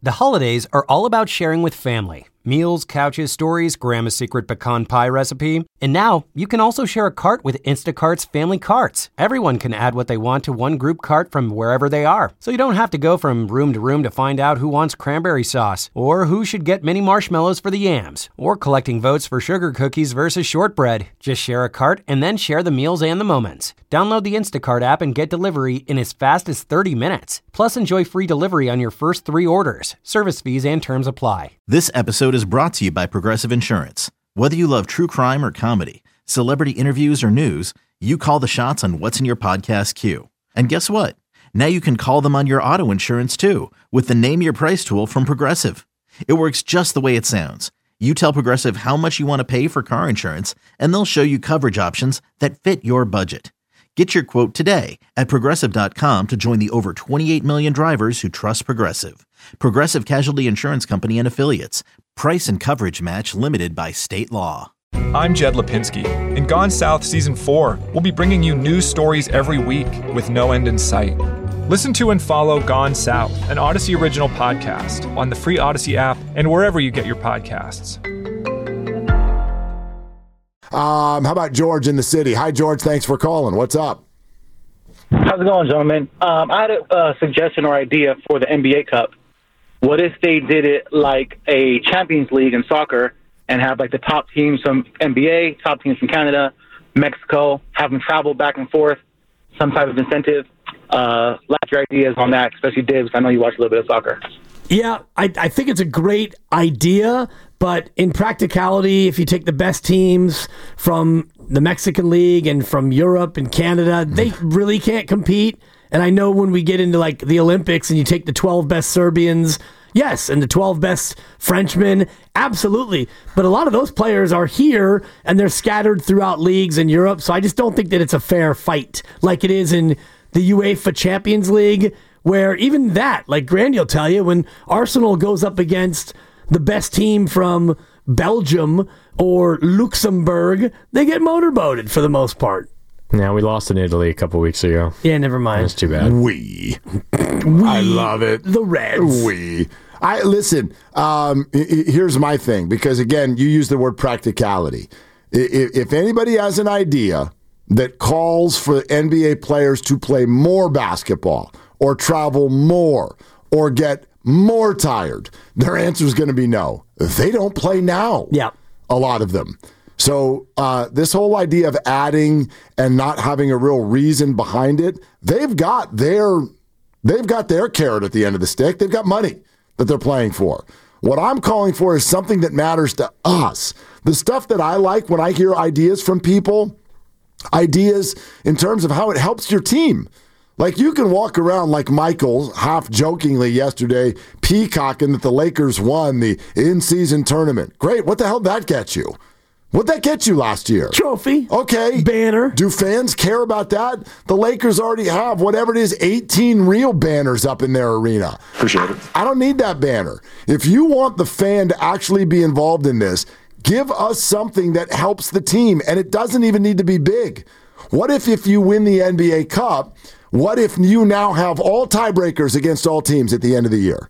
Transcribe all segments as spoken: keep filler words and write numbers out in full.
The holidays are all about sharing with family. Meals, couches, stories, Grandma's secret pecan pie recipe. And now, you can also share a cart with Instacart's Family Carts. Everyone can add what they want to one group cart from wherever they are. So you don't have to go from room to room to find out who wants cranberry sauce, or who should get mini marshmallows for the yams, or collecting votes for sugar cookies versus shortbread. Just share a cart and then share the meals and the moments. Download the Instacart app and get delivery in as fast as thirty minutes. Plus, enjoy free delivery on your first three orders. Service fees and terms apply. This episode is brought to you by Progressive Insurance. Whether you love true crime or comedy, celebrity interviews or news, you call the shots on what's in your podcast queue. And guess what? Now you can call them on your auto insurance too with the Name Your Price tool from Progressive. It works just the way it sounds. You tell Progressive how much you want to pay for car insurance, and they'll show you coverage options that fit your budget. Get your quote today at Progressive dot com to join the over twenty-eight million drivers who trust Progressive. Progressive Casualty Insurance Company and Affiliates. Price and coverage match limited by state law. I'm Jed Lipinski. In Gone South Season four, we'll be bringing you news stories every week with no end in sight. Listen to and follow Gone South, an Odyssey original podcast on the free Odyssey app and wherever you get your podcasts. Um, how about George in the city? Hi, George. Thanks for calling. What's up? How's it going, gentlemen? Um, I had a uh, suggestion or idea for the N B A Cup. What if they did it like a Champions League in soccer and have like the top teams from N B A, top teams from Canada, Mexico, have them travel back and forth, some type of incentive? Uh, like your ideas on that, especially Dibs. I know you watch a little bit of soccer. Yeah, I, I think it's a great idea, but in practicality, if you take the best teams from the Mexican League and from Europe and Canada, they really can't compete. And I know when we get into like the Olympics and you take the twelve best Serbians, yes, and the twelve best Frenchmen, absolutely. But a lot of those players are here and they're scattered throughout leagues in Europe. So I just don't think that it's a fair fight like it is in the UEFA Champions League, where even that, like Grandy will tell you, when Arsenal goes up against the best team from Belgium or Luxembourg, they get motorboated for the most part. Yeah, we lost in Italy a couple weeks ago. Yeah, never mind. That's too bad. We. we I love it. The Reds. We. I listen, um, here's my thing, because again, you use the word practicality. If anybody has an idea that calls for N B A players to play more basketball or travel more or get more tired, their answer is going to be no. They don't play now. Yeah. A lot of them. So uh, this whole idea of adding and not having a real reason behind it, they've got their they've got their carrot at the end of the stick. They've got money that they're playing for. What I'm calling for is something that matters to us. The stuff that I like when I hear ideas from people, ideas in terms of how it helps your team. Like, you can walk around like Michael, half jokingly yesterday, peacocking that the Lakers won the in-season tournament. Great. What the hell did that get you? What'd that get you last year? Trophy. Okay. Banner. Do fans care about that? The Lakers already have, whatever it is, eighteen real banners up in their arena. Appreciate it. I don't need that banner. If you want the fan to actually be involved in this, give us something that helps the team, and it doesn't even need to be big. What if if you win the N B A Cup, what if you now have all tiebreakers against all teams at the end of the year?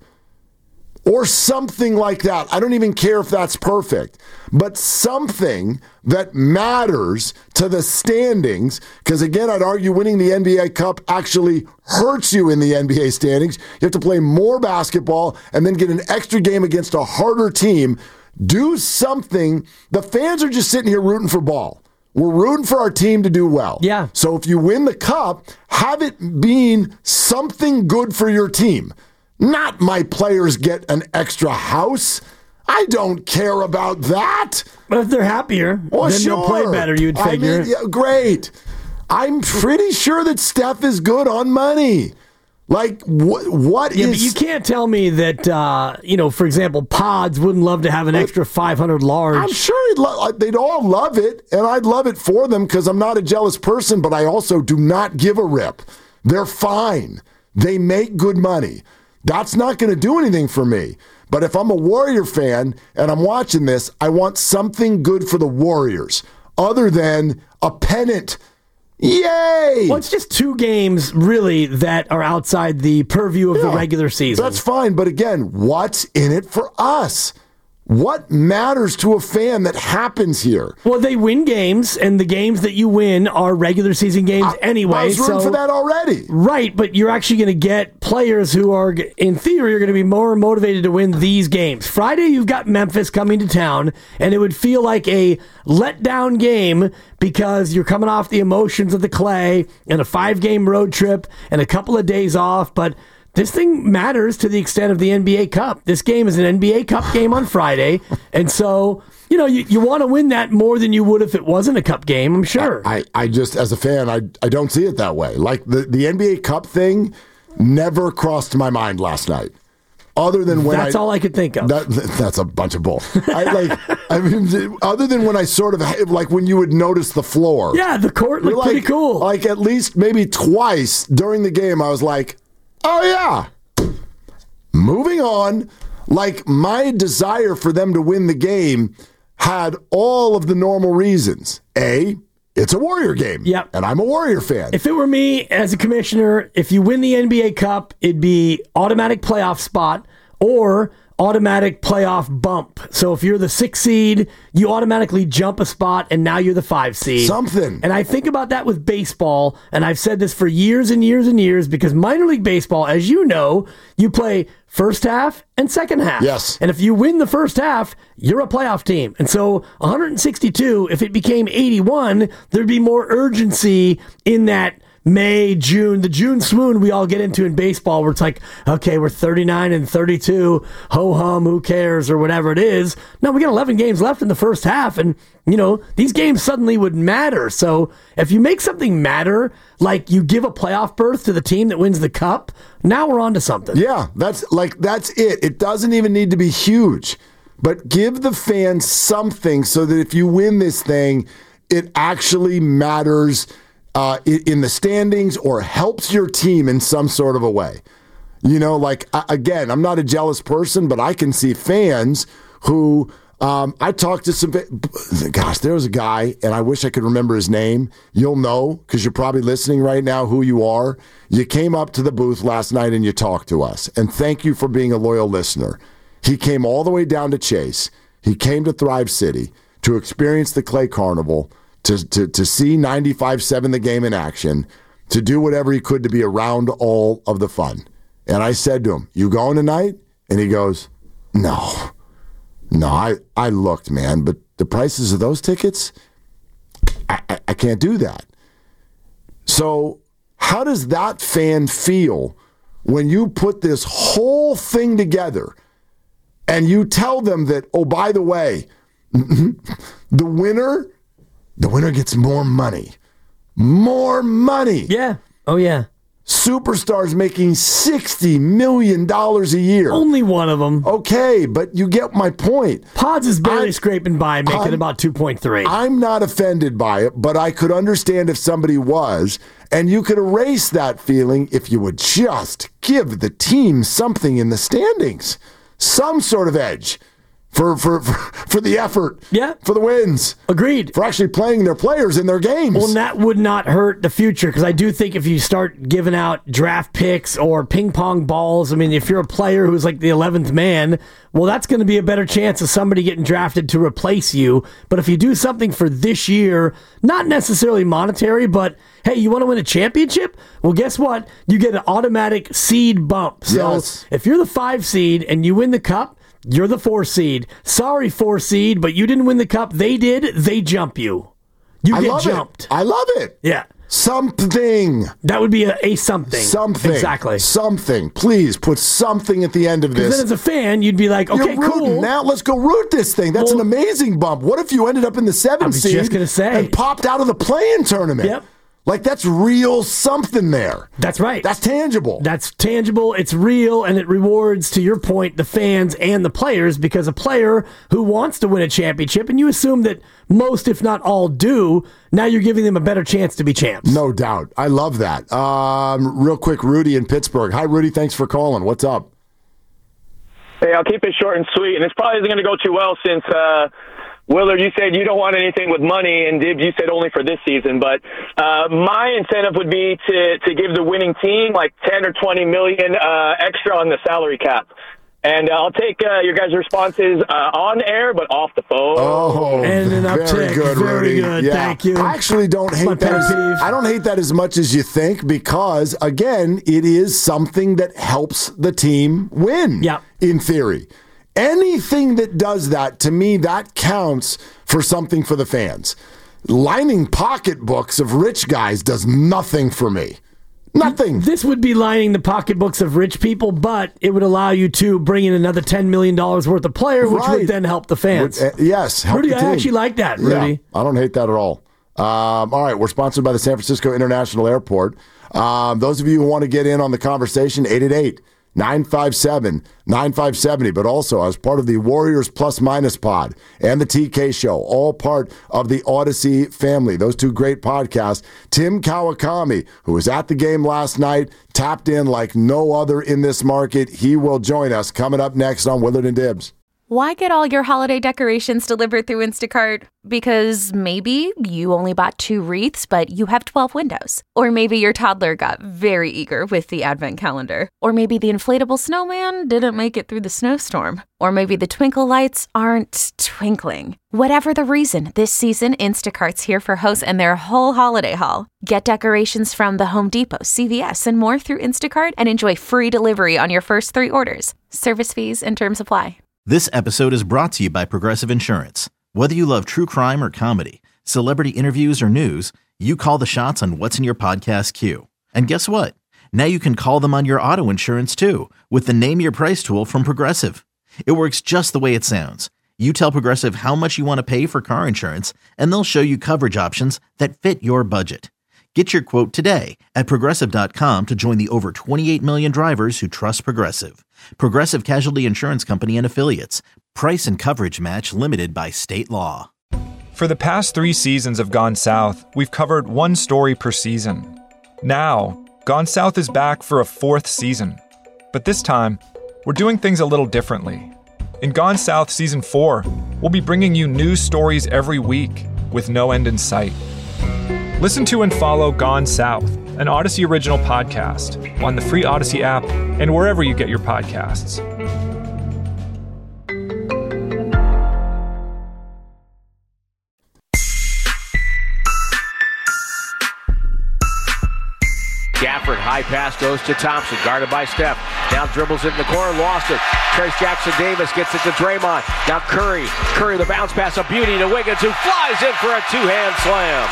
Or something like that. I don't even care if that's perfect, but something that matters to the standings, because again, I'd argue winning the N B A Cup actually hurts you in the N B A standings. You have to play more basketball and then get an extra game against a harder team. Do something. The fans are just sitting here rooting for ball. We're rooting for our team to do well. Yeah. So if you win the cup, have it being something good for your team. Not my players get an extra house. I don't care about that. But if they're happier, well, then sure. they'll play better, you'd figure. I mean, yeah, great. I'm pretty sure that Steph is good on money. Like, wh- what yeah, is... but you can't tell me that, uh, you know, for example, Pods wouldn't love to have an extra five hundred large. I'm sure he'd lo- they'd all love it, and I'd love it for them because I'm not a jealous person, but I also do not give a rip. They're fine. They make good money. That's not going to do anything for me. But if I'm a Warrior fan and I'm watching this, I want something good for the Warriors other than a pennant, Yay! Well, it's just two games, really, that are outside the purview of Yeah, the regular season. That's fine, but again, what's in it for us? What matters to a fan that happens here? Well, they win games, and the games that you win are regular season games I, anyway. I was rooting so, for that already. Right, but you're actually going to get players who are, in theory, are going to be more motivated to win these games. Friday, you've got Memphis coming to town, and it would feel like a letdown game because you're coming off the emotions of the Clay and a five-game road trip and a couple of days off, but this thing matters to the extent of the N B A Cup. This game is an N B A Cup game on Friday, and so, you know, you, you want to win that more than you would if it wasn't a Cup game, I'm sure. I, I just, as a fan, I, I don't see it that way. Like, the, the N B A Cup thing never crossed my mind last night. Other than when That's I, all I could think of. That, that's a bunch of bull. I, like, I mean, other than when I sort of, like when you would notice the floor. Yeah, the court looked like, pretty cool. Like at least maybe twice during the game, I was like, oh, yeah. Moving on. Like, my desire for them to win the game had all of the normal reasons. A, it's a Warrior game. Yep. And I'm a Warrior fan. If it were me as a commissioner, if you win the N B A Cup, it'd be automatic playoff spot or automatic playoff bump. So if you're the six seed, you automatically jump a spot, and now you're the five seed. Something. And I think about that with baseball, and I've said this for years and years and years, because minor league baseball, as you know, you play first half and second half. Yes. And if you win the first half, you're a playoff team. And so one hundred sixty-two, if it became eighty-one, there'd be more urgency in that May, June, the June swoon we all get into in baseball, where it's like, okay, we're thirty-nine and thirty-two, ho hum, who cares, or whatever it is. No, we got eleven games left in the first half, and, you know, these games suddenly would matter. So if you make something matter, like you give a playoff berth to the team that wins the cup, now we're on to something. Yeah, that's like, that's it. It doesn't even need to be huge, but give the fans something so that if you win this thing, it actually matters Uh, in the standings or helps your team in some sort of a way. You know, like, again, I'm not a jealous person, but I can see fans who, um, I talked to some, gosh, there was a guy, and I wish I could remember his name. You'll know, because you're probably listening right now, who you are. You came up to the booth last night and you talked to us, and thank you for being a loyal listener. He came all the way down to Chase. He came to Thrive City to experience the Clay Carnival, To, to to see ninety-five seven the game in action, to do whatever he could to be around all of the fun. And I said to him, you going tonight? And he goes, no. No, I, I looked, man, but the prices of those tickets, I, I, I can't do that. So how does that fan feel when you put this whole thing together and you tell them that, oh, by the way, the winner... The winner gets more money. More money. Yeah. Oh, yeah. Superstars making sixty million dollars a year. Only one of them. Okay, but you get my point. Pods is barely I'm, scraping by, making I'm, about two point three. I'm not offended by it, but I could understand if somebody was, and you could erase that feeling if you would just give the team something in the standings. Some sort of edge. For, for for for the effort, yeah, for the wins, agreed. For actually playing their players in their games. Well, and that would not hurt the future, because I do think if you start giving out draft picks or ping pong balls, I mean, if you're a player who's like the eleventh man, well, that's going to be a better chance of somebody getting drafted to replace you. But if you do something for this year, not necessarily monetary, but hey, you want to win a championship? Well, guess what? You get an automatic seed bump. So yes. If you're the five seed and you win the cup, you're the four seed. Sorry, four seed, but you didn't win the cup. They did. They jump you. You I get love jumped. It. I love it. Yeah. Something. That would be a, a something. Something. Exactly. Something. Please put something at the end of this. Then as a fan, you'd be like, okay, You're rooting. cool. Now let's go root this thing. That's well, an amazing bump. What if you ended up in the seventh I was seed just gonna say. and popped out of the play-in tournament? Yep. Like, that's real something there. That's right. That's tangible. That's tangible. It's real, and it rewards, to your point, the fans and the players, because a player who wants to win a championship, and you assume that most, if not all, do, now you're giving them a better chance to be champs. No doubt. I love that. Um, real quick, Rudy in Pittsburgh. Hi, Rudy. Thanks for calling. What's up? Hey, I'll keep it short and sweet, and this probably isn't going to go too well since uh, Willard, you said you don't want anything with money, and Dibs, you said only for this season. But uh, my incentive would be to, to give the winning team like ten or twenty million uh, extra on the salary cap. And uh, I'll take uh, your guys' responses uh, on air, but off the phone. Oh, and an uptick. Very good, Very Rudy. good. Yeah. Thank you. I actually don't hate that. As, I don't hate that as much as you think because, again, it is something that helps the team win. Yeah. In theory, anything that does that, to me, that counts for something for the fans. Lining pocketbooks of rich guys does nothing for me. Nothing. This would be lining the pocketbooks of rich people, but it would allow you to bring in another ten million dollars worth of player, which Right. would then help the fans. Would, uh, yes. Help Rudy, the I team. actually like that, Rudy. Yeah, I don't hate that at all. Um, all right, we're sponsored by the San Francisco International Airport. Um, those of you who want to get in on the conversation, eight eight eight, nine five seven, nine five seven zero, but also as part of the Warriors Plus Minus Pod and the T K Show, all part of the Odyssey family. Those two great podcasts. Tim Kawakami, who was at the game last night, tapped in like no other in this market. He will join us coming up next on Willard and Dibs. Why get all your holiday decorations delivered through Instacart? Because maybe you only bought two wreaths, but you have twelve windows. Or maybe your toddler got very eager with the advent calendar. Or maybe the inflatable snowman didn't make it through the snowstorm. Or maybe the twinkle lights aren't twinkling. Whatever the reason, this season, Instacart's here for hosts and their whole holiday haul. Get decorations from the Home Depot, C V S, and more through Instacart and enjoy free delivery on your first three orders. Service fees and terms apply. This episode is brought to you by Progressive Insurance. Whether you love true crime or comedy, celebrity interviews or news, you call the shots on what's in your podcast queue. And guess what? Now you can call them on your auto insurance too with the Name Your Price tool from Progressive. It works just the way it sounds. You tell Progressive how much you want to pay for car insurance, and they'll show you coverage options that fit your budget. Get your quote today at Progressive dot com to join the over twenty-eight million drivers who trust Progressive. Progressive Casualty Insurance Company and Affiliates. Price and coverage match limited by state law. For the past three seasons of Gone South, we've covered one story per season. Now, Gone South is back for a fourth season. But this time, we're doing things a little differently. In Gone South Season four, we'll be bringing you news stories every week with no end in sight. Listen to and follow Gone South, an Odyssey original podcast, on the free Odyssey app and wherever you get your podcasts. Gafford, high pass goes to Thompson, guarded by Steph. Now dribbles it in the corner, lost it. Trace Jackson-Davis gets it to Draymond. Now Curry. Curry, the bounce pass, a beauty to Wiggins, who flies in for a two-hand slam.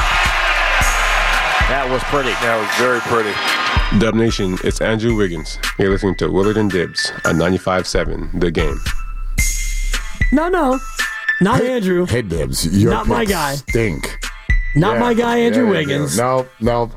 That was pretty. That was very pretty. Dub Nation, it's Andrew Wiggins. You're listening to Willard and Dibs on ninety-five seven The Game. No, no. Not hey, Andrew. Hey, Dibs. Your Not my picks guy. Stink. Not Yeah. my guy, Andrew Yeah, Wiggins. No, no.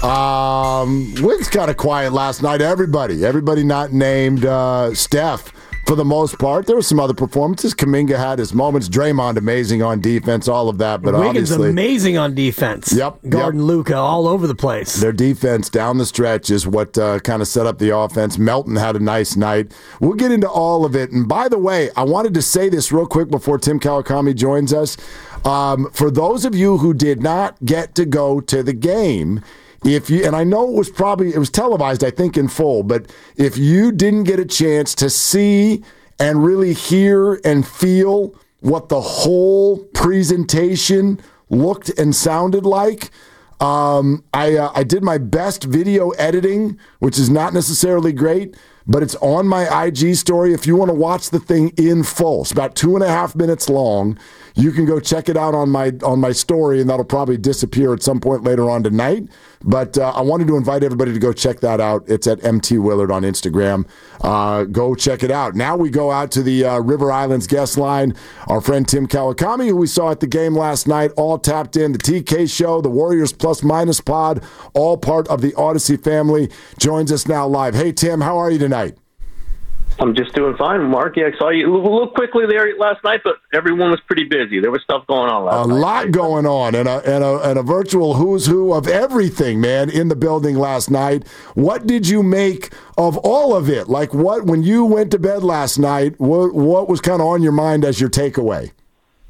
Um, Wiggs kind of quiet last night. Everybody, everybody not named uh, Steph for the most part. There were some other performances. Kuminga had his moments. Draymond amazing on defense, all of that. But Wiggins obviously, amazing on defense. Yep, Guarding yep. Luka all over the place. Their defense down the stretch is what uh, kind of set up the offense. Melton had a nice night. We'll get into all of it. And by the way, I wanted to say this real quick before Tim Kawakami joins us. Um, for those of you who did not get to go to the game, if you, and I know it was probably, it was televised, I think, in full, but if you didn't get a chance to see and really hear and feel what the whole presentation looked and sounded like, um, I, uh, I did my best video editing, which is not necessarily great, but it's on my I G story. If you want to watch the thing in full, it's about two and a half minutes long. You can go check it out on my on my story, and that'll probably disappear at some point later on tonight. But uh, I wanted to invite everybody to go check that out. It's at M T Willard on Instagram. Uh, go check it out. Now we go out to the uh, River Islands guest line. Our friend Tim Kawakami, who we saw at the game last night, all tapped in. The T K Show, the Warriors Plus Minus Pod, all part of the Odyssey family, joins us now live. Hey, Tim, how are you tonight? I'm just doing fine, Mark. Yeah, I saw you a little quickly there last night, but everyone was pretty busy. There was stuff going on last a night. A lot going on, and a, and, a, and a virtual who's who of everything, man, in the building last night. What did you make of all of it? Like, what, when you went to bed last night, what, what was kind of on your mind as your takeaway?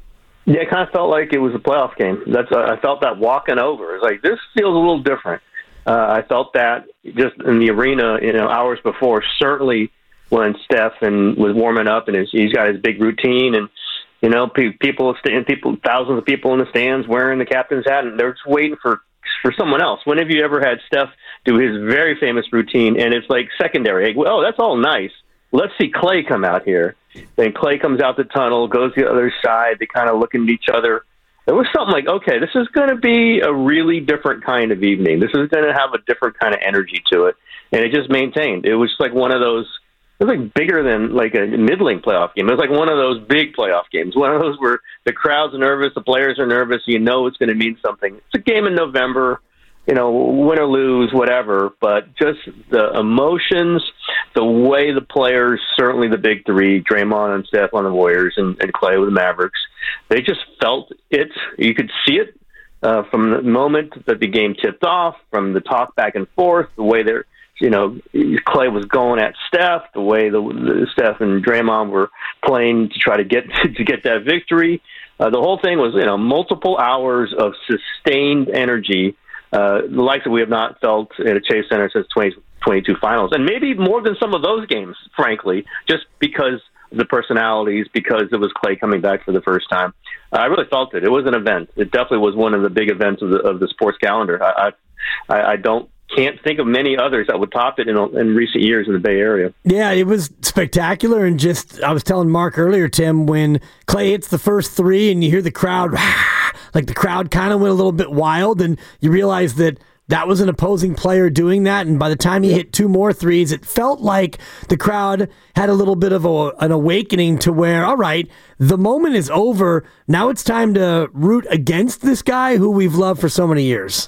Yeah, it kind of felt like it was a playoff game. That's uh, I felt that walking over. It's like, this feels a little different. Uh, I felt that just in the arena, you know, hours before, certainly when Steph and was warming up and his, he's got his big routine, and you know, pe- people, people, thousands of people in the stands wearing the captain's hat, and they're just waiting for for someone else. When have you ever had Steph do his very famous routine, and it's like secondary? Oh, that's all nice. Let's see Klay come out here. Then Klay comes out the tunnel, goes to the other side. They kind of look at each other. There was something like, okay, this is going to be a really different kind of evening. This is going to have a different kind of energy to it. And it just maintained. It was like one of those, it was like bigger than like a middling playoff game. It was like one of those big playoff games. One of those where the crowd's nervous, the players are nervous, you know it's going to mean something. It's a game in November, you know, win or lose, whatever, but just the emotions, the way the players, certainly the big three, Draymond and Steph on the Warriors and, and Klay with the Mavericks, they just felt it. You could see it uh, from the moment that the game tipped off, from the talk back and forth, the way they're, you know, Klay was going at Steph, the way the, the Steph and Draymond were playing to try to get to get that victory. Uh, the whole thing was, you know, multiple hours of sustained energy, uh, the likes that we have not felt at a Chase Center since twenty twenty-two finals, and maybe more than some of those games, frankly, just because of the personalities, because it was Klay coming back for the first time. Uh, I really felt it. It was an event. It definitely was one of the big events of the of the sports calendar. I I, I don't. Can't think of many others that would top it in, in recent years in the Bay Area. Yeah, it was spectacular. And just, I was telling Mark earlier, Tim, when Klay hits the first three and you hear the crowd, like the crowd kind of went a little bit wild, and you realize that that was an opposing player doing that. And by the time he hit two more threes, it felt like the crowd had a little bit of a, an awakening to where, all right, the moment is over. Now it's time to root against this guy who we've loved for so many years.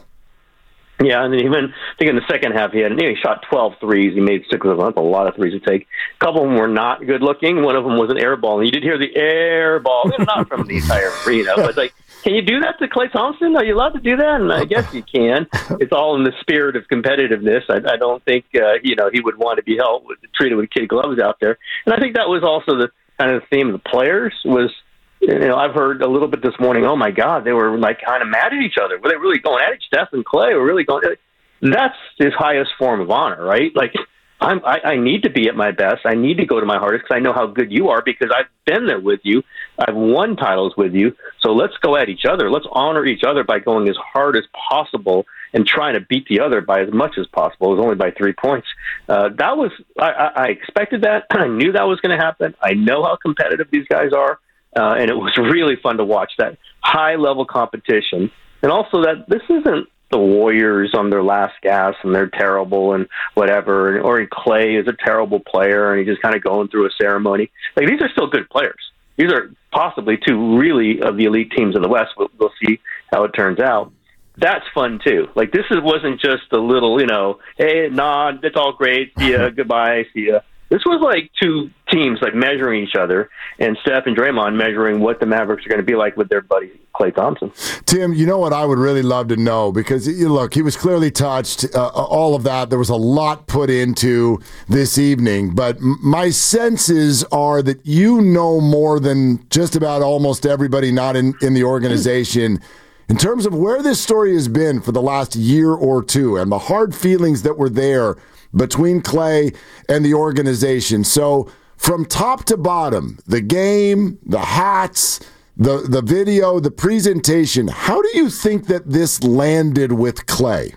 Yeah, and even I think in the second half he had you know, he shot twelve threes. He made six of them. That's a lot of threes to take. A couple of them were not good looking. One of them was an air ball, and you did hear the air ball, not from the entire arena, but like, can you do that to Klay Thompson? Are you allowed to do that? And I guess you can. It's all in the spirit of competitiveness. I, I don't think uh, you know he would want to be held with, treated with kid gloves out there. And I think that was also the kind of theme of the players was. You know, I've heard a little bit this morning, oh, my God, they were, like, kind of mad at each other. Were they really going at it? Steph and Klay were really going at it. That's his highest form of honor, right? Like, I'm, I, I need to be at my best. I need to go to my hardest because I know how good you are because I've been there with you. I've won titles with you. So let's go at each other. Let's honor each other by going as hard as possible and trying to beat the other by as much as possible. It was only by three points. Uh, that was I, I expected that. I knew that was going to happen. I know how competitive these guys are. Uh, and it was really fun to watch that high-level competition. And also that this isn't the Warriors on their last gas and they're terrible and whatever, or Klay is a terrible player and he's just kind of going through a ceremony. Like, these are still good players. These are possibly two really of the elite teams in the West. We'll, we'll see how it turns out. That's fun, too. Like, this is, wasn't just a little, you know, hey, nod, it's all great, see ya, goodbye, see ya. This was like two teams like measuring each other, and Steph and Draymond measuring what the Mavericks are going to be like with their buddy Klay Thompson. Tim, you know what I would really love to know, because you look, he was clearly touched, uh, all of that. There was a lot put into this evening, but m- my senses are that you know more than just about almost everybody not in, in the organization in terms of where this story has been for the last year or two and the hard feelings that were there between Klay and the organization. So from top to bottom, the game, the hats, the, the video, the presentation, how do you think that this landed with Klay?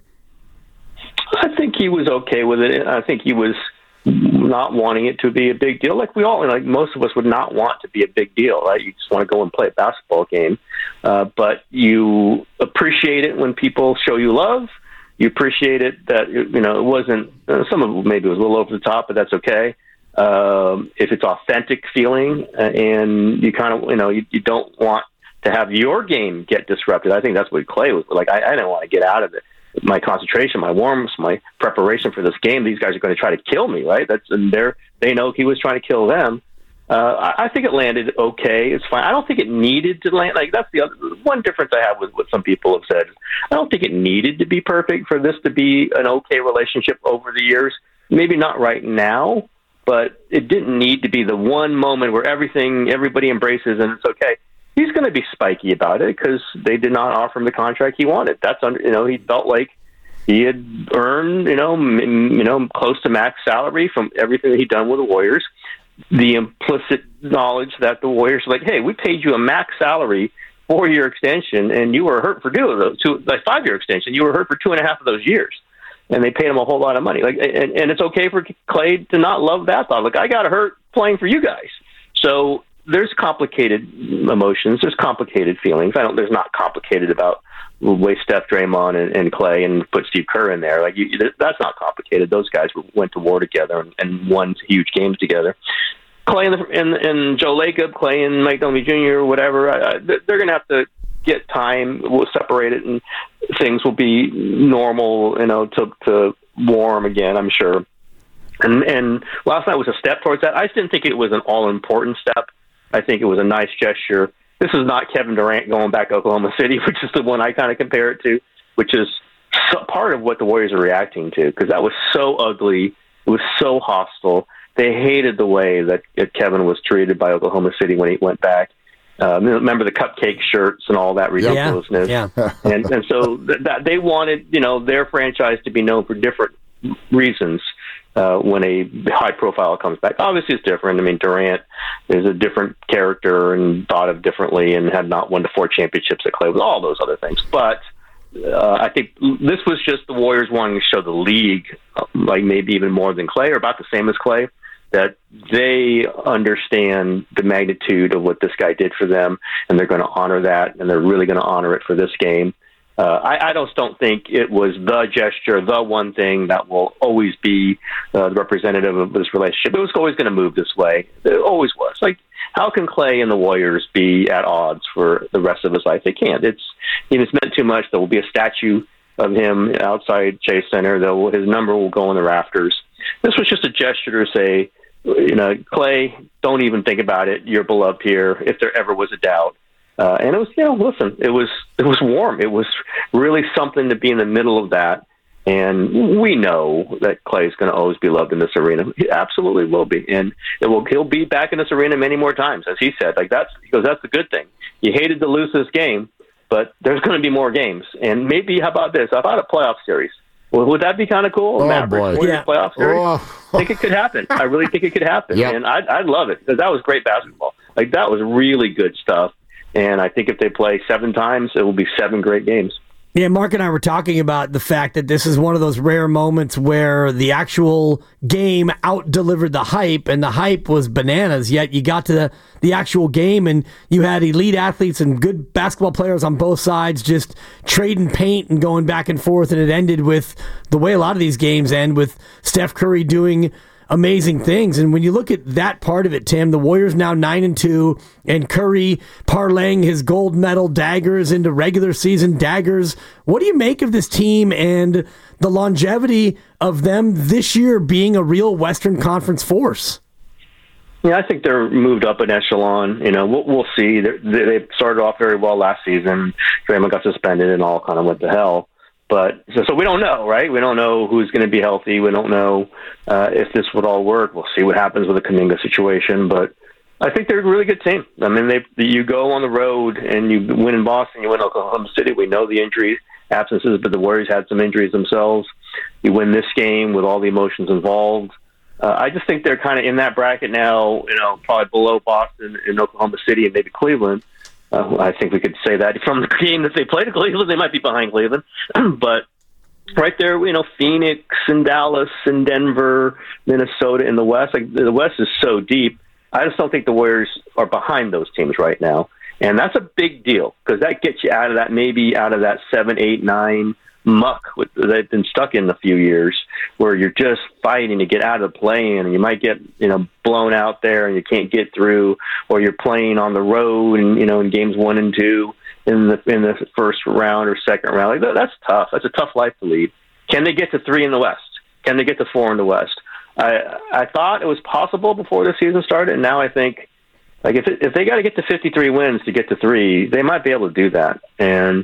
I think he was okay with it. I think he was not wanting it to be a big deal. Like we all, like most of us would not want to be a big deal, right? You just want to go and play a basketball game. Uh, but you appreciate it when people show you love. You appreciate it that, you know, it wasn't, uh, some of it maybe was a little over the top, but that's okay. Um, if it's authentic feeling uh, and you kind of, you know, you, you don't want to have your game get disrupted. I think that's what Klay was like. I, I didn't want to get out of it. My concentration, my warmth, my preparation for this game, these guys are going to try to kill me, right? That's, and they're, they know he was trying to kill them. Uh, I, I think it landed okay. It's fine. I don't think it needed to land. Like, that's the other one difference I have with what some people have said. I don't think it needed to be perfect for this to be an okay relationship over the years. Maybe not right now, but it didn't need to be the one moment where everything, everybody embraces and it's okay. He's going to be spiky about it because they did not offer him the contract he wanted. That's under, you know, he felt like he had earned, you know, m- you know, close to max salary from everything that he'd done with the Warriors. The implicit knowledge that the Warriors were like, hey, we paid you a max salary four-year extension, and you were hurt for two of those, two, like five-year extension. You were hurt for two and a half of those years, and they paid him a whole lot of money. Like, and, and it's okay for Clay to not love that thought. Like, I got hurt playing for you guys. So there's complicated emotions. There's complicated feelings. I don't. There's not complicated about the way Steph, Draymond, and, and Clay, and put Steve Kerr in there. Like, you, that's not complicated. Those guys went to war together and, and won huge games together. Clay and, the, and, and Joe Lacob, Clay and Mike Dunleavy Junior or whatever, I, I, they're going to have to get time. We'll separate it, and things will be normal, you know, to, to warm again, I'm sure. And, and last night was a step towards that. I just didn't think it was an all-important step. I think it was a nice gesture. This is not Kevin Durant going back to Oklahoma City, which is the one I kind of compare it to, which is so, part of what the Warriors are reacting to, because that was so ugly. It was so hostile. They hated the way that Kevin was treated by Oklahoma City when he went back. Uh, remember the cupcake shirts and all that ridiculousness. Yeah, yeah. and and so th- that they wanted, you know, their franchise to be known for different reasons uh, when a high profile comes back. Obviously, it's different. I mean, Durant is a different character and thought of differently, and had not won the four championships at Clay with all those other things. But uh, I think this was just the Warriors wanting to show the league, uh, like maybe even more than Clay, or about the same as Clay, that they understand the magnitude of what this guy did for them, and they're going to honor that, and they're really going to honor it for this game. Uh, I, I just don't think it was the gesture, the one thing that will always be uh, the representative of this relationship. It was always going to move this way. It always was. Like, how can Clay and the Warriors be at odds for the rest of his life? They can't. It's, you know, it's meant too much. There will be a statue of him outside Chase Center. Will, his number will go in the rafters. This was just a gesture to say, you know, Clay, don't even think about it. You're beloved here, if there ever was a doubt. Uh, and it was, you know, listen, it was it was warm. It was really something to be in the middle of that. And we know that Clay's going to always be loved in this arena. He absolutely will be, and it will. He'll be back in this arena many more times, as he said. Like that's because that's the good thing. You hated to lose this game, but there's going to be more games. And maybe, how about this? How about a playoff series? Well, would that be kind of cool? Oh, Mavericks boy. yeah. playoff series? Oh. I think it could happen. I really think it could happen. Yep. And I'd, I'd love it, because that was great basketball. Like, that was really good stuff. And I think if they play seven times, it will be seven great games. Yeah, Mark and I were talking about the fact that this is one of those rare moments where the actual game out-delivered the hype, and the hype was bananas, yet you got to the, the actual game, and you had elite athletes and good basketball players on both sides just trading paint and going back and forth, and it ended with the way a lot of these games end, with Steph Curry doing amazing things. And when you look at that part of it, Tim, the Warriors now nine and two, and Curry parlaying his gold medal daggers into regular season daggers. What do you make of this team and the longevity of them this year being a real Western Conference force? Yeah, I think they're moved up an echelon. You know, we'll, we'll see. They're, they started off very well last season. Draymond got suspended and all kind of went to hell. But so, so we don't know, right? We don't know who's going to be healthy. We don't know uh, if this would all work. We'll see what happens with the Kuminga situation. But I think they're a really good team. I mean, they you go on the road and you win in Boston, you win Oklahoma City. We know the injury absences, but the Warriors had some injuries themselves. You win this game with all the emotions involved. Uh, I just think they're kind of in that bracket now, you know, probably below Boston and Oklahoma City and maybe Cleveland. Uh, I think we could say that from the game that they played at Cleveland, they might be behind Cleveland. But right there, you know, Phoenix and Dallas and Denver, Minnesota in the West. Like, the West is so deep. I just don't think the Warriors are behind those teams right now. And that's a big deal, because that gets you out of that, maybe out of that seven, eight, nine muck with, that they've been stuck in a few years, where you're just fighting to get out of the play-in, and you might get, you know, blown out there and you can't get through, or you're playing on the road and, you know, in games one and two in the in the first round or second round. Like, that, that's tough. That's a tough life to lead. Can they get to three in the West? Can they get to four in the West? I I thought it was possible before the season started, and now I think, like, if it, if they got to get to fifty-three wins to get to three, they might be able to do that. And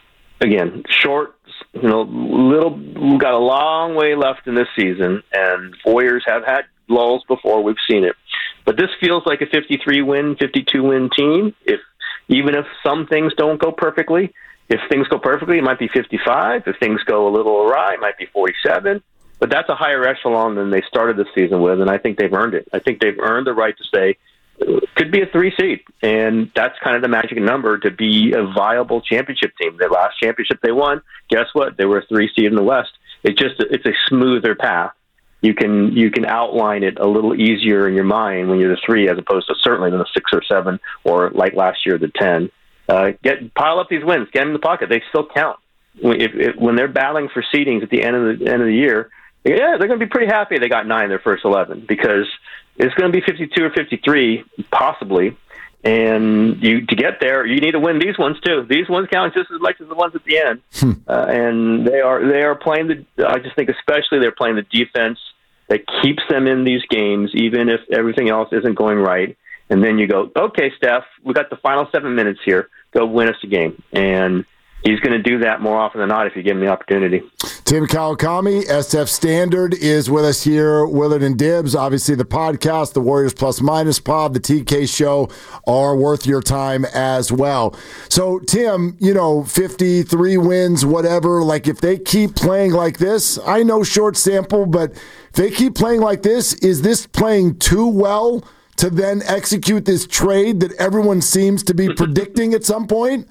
again, short, you know, little, we've got a long way left in this season, and Warriors have had lulls before. We've seen it. But this feels like a fifty-three win, fifty-two win team. If even if some things don't go perfectly. If things go perfectly, it might be fifty-five. If things go a little awry, it might be forty-seven. But that's a higher echelon than they started the season with, and I think they've earned it. I think they've earned the right to say, could be a three seed, and that's kind of the magic number to be a viable championship team. The last championship they won, guess what? They were a three seed in the West. It's just it's a smoother path. You can you can outline it a little easier in your mind when you're the three, as opposed to certainly the six or seven, or like last year the ten. Uh, get pile up these wins, get them in the pocket. They still count. If, if, when they're battling for seedings at the end of the end of the year, yeah, they're going to be pretty happy they got nine in their first eleven, because it's going to be fifty-two or fifty-three possibly, and you to get there, you need to win these ones too. These ones count just as much as the ones at the end, hmm. uh, and they are they are playing the. I just think especially they're playing the defense that keeps them in these games, even if everything else isn't going right. And then you go, okay, Steph, we got the final seven minutes here. Go win us a game. And he's going to do that more often than not if you give him the opportunity. Tim Kawakami, S F Standard, is with us here. Willard and Dibbs, obviously the podcast, the Warriors Plus Minus Pod, the T K Show are worth your time as well. So, Tim, you know, fifty-three wins, whatever, like if they keep playing like this, I know short sample, but if they keep playing like this, is this playing too well to then execute this trade that everyone seems to be predicting at some point?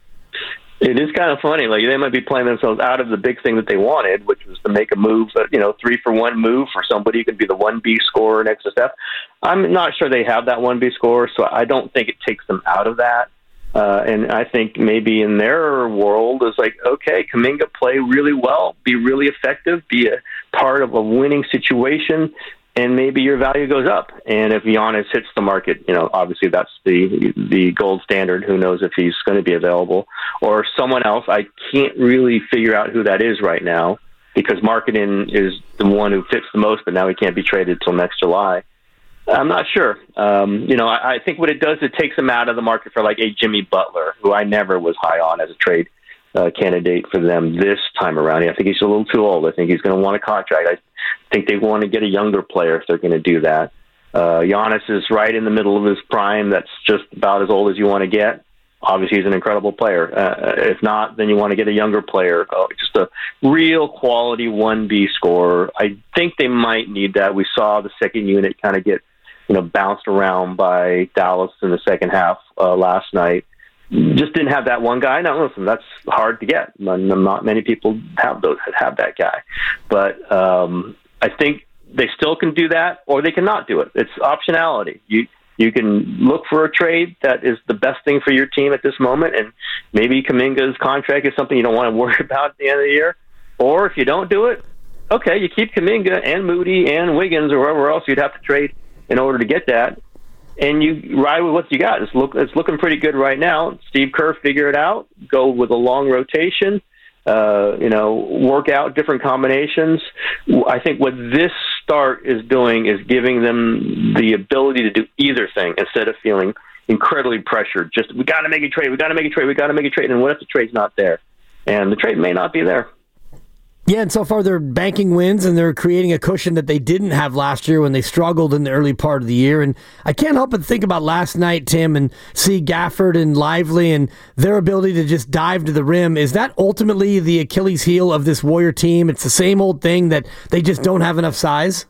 It is kind of funny. Like, they might be playing themselves out of the big thing that they wanted, which was to make a move, you know, three for one move for somebody who could be the one B scorer next to Steph. I'm not sure they have that one B scorer, so I don't think it takes them out of that. Uh, and I think maybe in their world is like, okay, Kuminga play really well, be really effective, be a part of a winning situation, and maybe your value goes up. And if Giannis hits the market, you know, obviously that's the the gold standard. Who knows if he's going to be available, or someone else. I can't really figure out who that is right now, because Markkanen is the one who fits the most, but now he can't be traded till next July. I'm not sure. Um, you know, I, I think what it does, it takes him out of the market for like a Jimmy Butler, who I never was high on as a trade uh, candidate for them this time around. I think he's a little too old. I think he's going to want a contract. I think they want to get a younger player if they're going to do that. Uh, Giannis is right in the middle of his prime. That's just about as old as you want to get. Obviously, he's an incredible player. Uh, if not, then you want to get a younger player, uh, just a real quality one B scorer. I think they might need that. We saw the second unit kind of get, you know, bounced around by Dallas in the second half uh, last night. Just didn't have that one guy. Now, listen, that's hard to get. Not many people have those have that guy. But um, I think they still can do that, or they cannot do it. It's optionality. You you can look for a trade that is the best thing for your team at this moment, and maybe Kuminga's contract is something you don't want to worry about at the end of the year. Or if you don't do it, okay, you keep Kuminga and Moody and Wiggins or whoever else you'd have to trade in order to get that, and you ride with what you got. It's look it's looking pretty good right now. Steve Kerr figure it out, go with a long rotation, uh, you know, work out different combinations. I think what this start is doing is giving them the ability to do either thing instead of feeling incredibly pressured. Just, we got to make a trade, we got to make a trade, we got to make a trade, and what if the trade's not there? And the trade may not be there. Yeah, and so far they're banking wins, and they're creating a cushion that they didn't have last year when they struggled in the early part of the year. And I can't help but think about last night, Tim, and see Gafford and Lively and their ability to just dive to the rim. Is that ultimately the Achilles heel of this Warrior team? It's the same old thing that they just don't have enough size?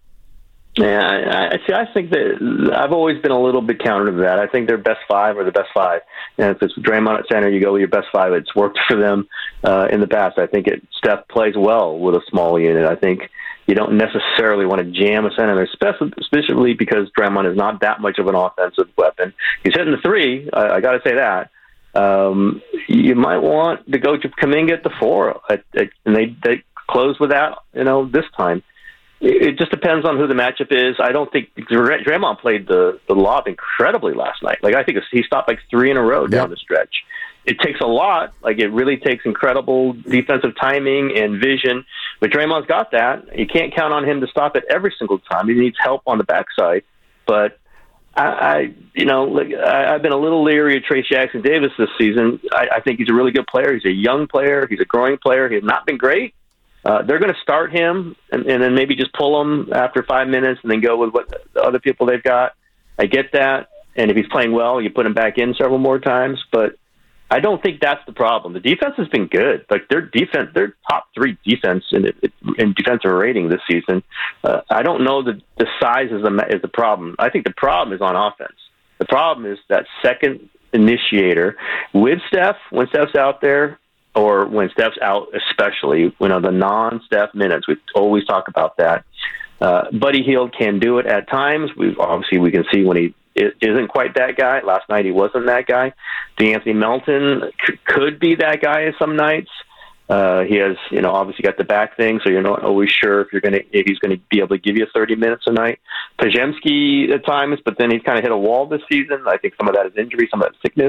Yeah, I, I see. I think that I've always been a little bit counter to that. I think their best five are the best five, and if it's Draymond at center, you go with your best five. It's worked for them uh, in the past. I think it Steph plays well with a small unit. I think you don't necessarily want to jam a center there, especially because Draymond is not that much of an offensive weapon. He's hitting the three. I, I got to say that. Um, you might want to go to Kuminga at the four, at, at, and they they close with that. You know, this time. It just depends on who the matchup is. I don't think Draymond played the, the lob incredibly last night. Like, I think he stopped like three in a row down yep. the stretch. It takes a lot. Like, it really takes incredible defensive timing and vision. But Draymond's got that. You can't count on him to stop it every single time. He needs help on the backside. But I, I you know, like, I, I've been a little leery of Trayce Jackson-Davis this season. I, I think he's a really good player. He's a young player. He's a growing player. He has not been great. Uh, they're going to start him and, and then maybe just pull him after five minutes and then go with what the other people they've got. I get that. and if he's playing well, you put him back in several more times. But I don't think that's the problem. The defense has been good. Like their defense, their top three defense in in defensive rating this season. Uh, I don't know that the size is the is the problem. I think the problem is on offense. The problem is that second initiator with Steph when Steph's out there, or when Steph's out, especially you know the non-Steph minutes. We always talk about that. Uh, Buddy Hield can do it at times. We obviously we can see when he isn't quite that guy. Last night he wasn't that guy. DeAnthony Melton c- could be that guy some nights. Uh, he has, you know, obviously got the back thing, so you're not always sure if you're going to if he's going to be able to give you thirty minutes a night. Pajemski at times, but then he's kind of hit a wall this season. I think some of that is injury, some of that is sickness.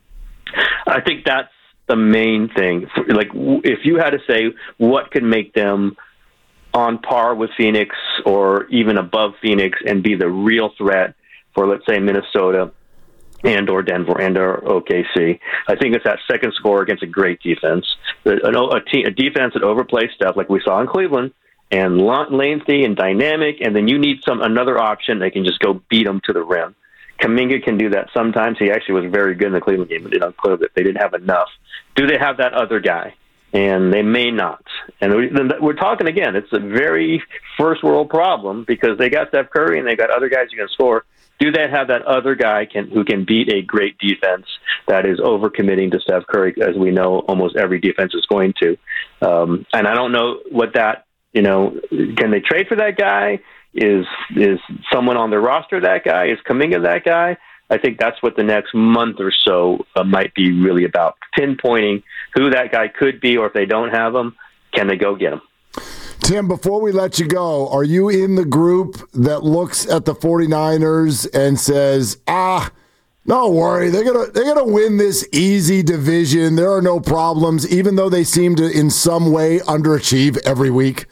I think that's the main thing. Like, if you had to say what could make them on par with Phoenix or even above Phoenix and be the real threat for, let's say, Minnesota and or Denver and or O K C. I think it's that second score against a great defense. A, a, team, a defense that overplays stuff like we saw in Cleveland and lengthy and dynamic, and then you need some another option that can just go beat them to the rim. Kuminga can do that sometimes. He actually was very good in the Cleveland game, but you know, clearly they didn't have enough. Do they have that other guy? And they may not. And we're talking again, it's a very first world problem because they got Steph Curry and they got other guys who can score. Do they have that other guy can, who can beat a great defense that is overcommitting to Steph Curry, as we know almost every defense is going to? Um, and I don't know what that, you know, can they trade for that guy? Is is someone on their roster that guy? Is Kuminga that guy? I think that's what the next month or so uh, might be really about, pinpointing who that guy could be, or if they don't have him, can they go get him? Tim, before we let you go, are you in the group that looks at the 49ers and says, ah, don't worry, they're gonna they're gonna win this easy division. There are no problems, even though they seem to in some way underachieve every week?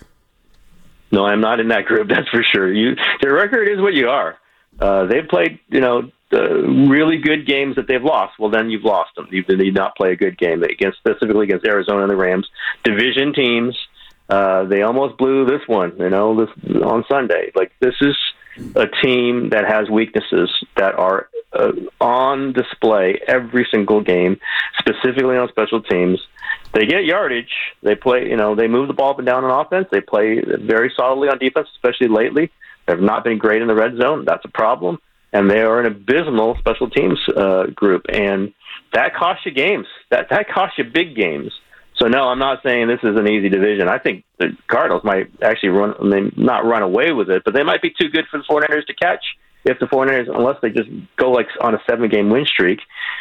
No, I'm not in that group, that's for sure. You, their record is what you are. Uh, they've played, you know, uh, really good games that they've lost. Well, then you've lost them. You did not play a good game against, specifically against Arizona and the Rams, division teams. Uh, they almost blew this one, you know, this on Sunday. Like, this is a team that has weaknesses that are uh, on display every single game, specifically on special teams. They get yardage. They play, you know, they move the ball up and down on offense. They play very solidly on defense, especially lately. They've not been great in the red zone. That's a problem. And they are an abysmal special teams uh, group. And that costs you games. That that costs you big games. So, no, I'm not saying this is an easy division. I think the Cardinals might actually run, I mean, not run away with it, but they might be too good for the 49ers to catch if the 49ers, unless they just go like on a seven-game win streak.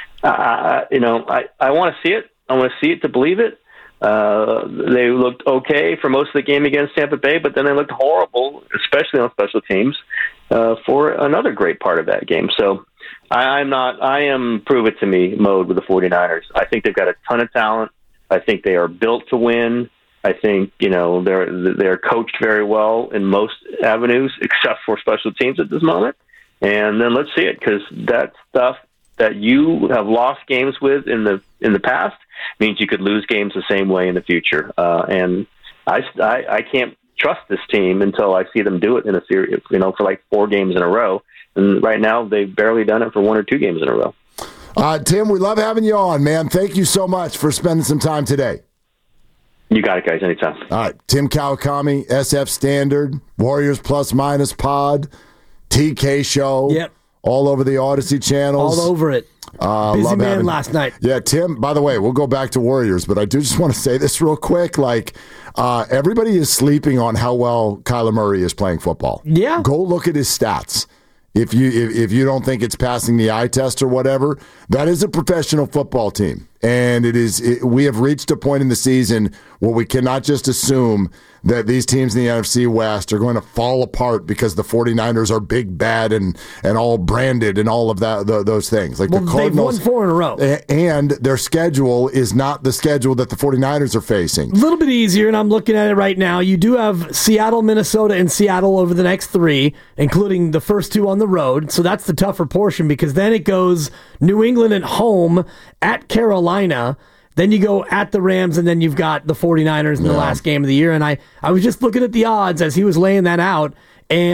Uh, you know, I, I want to see it. I want to see it to believe it. Uh, they looked okay for most of the game against Tampa Bay, but then they looked horrible, especially on special teams, uh, for another great part of that game. So I, I'm not, I am prove it to me mode with the 49ers. I think they've got a ton of talent. I think they are built to win. I think, you know, they're they're coached very well in most avenues, except for special teams at this moment. And then let's see it, because that stuff that you have lost games with in the in the past means you could lose games the same way in the future. Uh, and I, I I can't trust this team until I see them do it in a series, you know, for like four games in a row. And right now they've barely done it for one or two games in a row. Uh, Tim, we love having you on, man. Thank you so much for spending some time today. You got it, guys. Anytime. All right. Tim Kawakami, S F Standard, Warriors Plus Minus Pod, T K Show. Yep. All over the Odyssey channels. All over it. Uh, Busy love man having, last night. Yeah, Tim, by the way, we'll go back to Warriors, but I do just want to say this real quick. Like, uh, everybody is sleeping on how well Kyler Murray is playing football. Yeah. Go look at his stats. If you if, if you don't think it's passing the eye test or whatever, that is a professional football team. And it is it, we have reached a point in the season where we cannot just assume that these teams in the N F C West are going to fall apart because the 49ers are big, bad, and and all branded and all of that the, those things. Like well, the Cardinals, they've won four in a row. And their schedule is not the schedule that the 49ers are facing. A little bit easier, and I'm looking at it right now. You do have Seattle, Minnesota, and Seattle over the next three, including the first two on the road. So that's the tougher portion, because then it goes New England at home, at Carolina. Then you go at the Rams, and then you've got the 49ers in the yeah. last game of the year. And I, I was just looking at the odds as he was laying that out, and